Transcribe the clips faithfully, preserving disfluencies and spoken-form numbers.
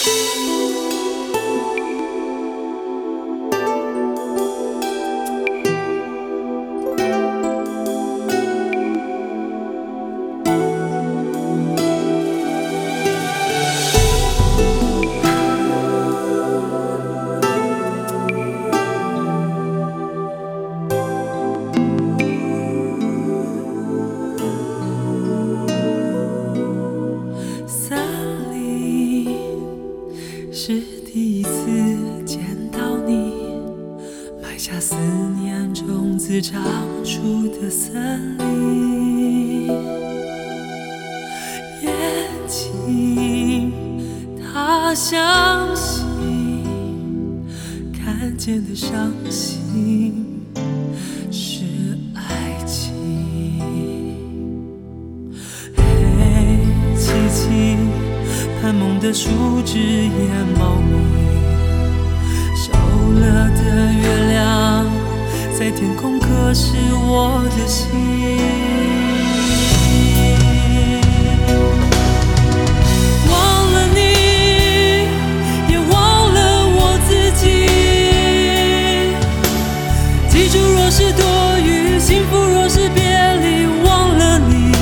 是第一次见到你，埋下思念种子长出的森林。眼睛，它相信看见的伤心是爱情。黑漆漆盼梦的树枝也茂密，少了的月亮在天空刻是我的心。忘了你，也忘了我自己。记住，若是多余，幸福若是别离，忘了你。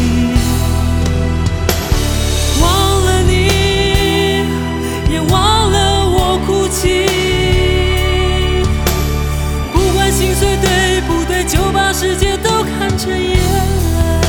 就把世界都看成眼泪。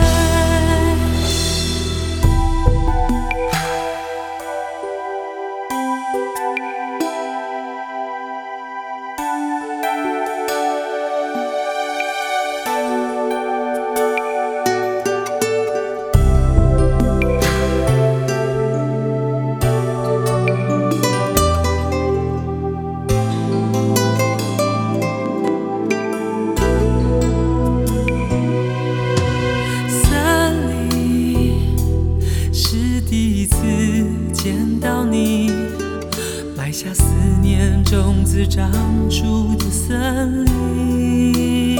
第一次见到你，埋下思念种子长出的森林。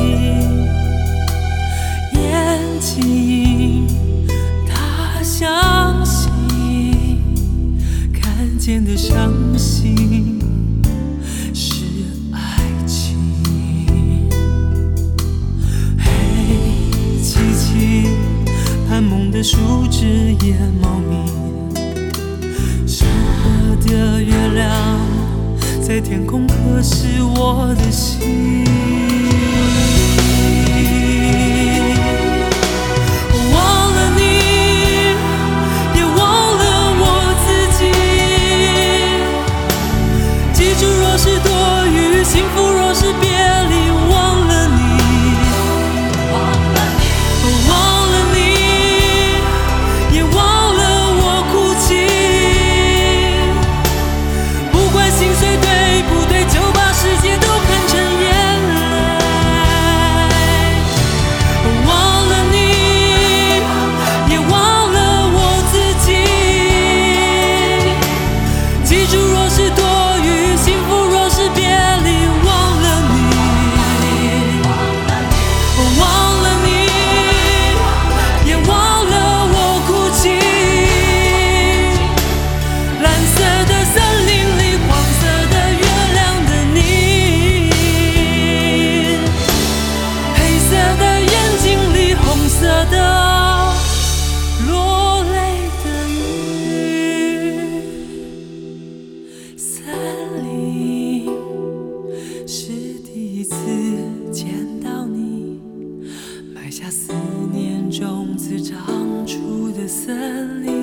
眼睛，它相信看见的伤心是爱情。黑漆漆盼梦的树枝也茂密，少了的月亮在天空刻是我的心。忘了你，也忘了我自己。记住，若是多余，幸福若是别离，忘了你。埋下思念种子长出的森林。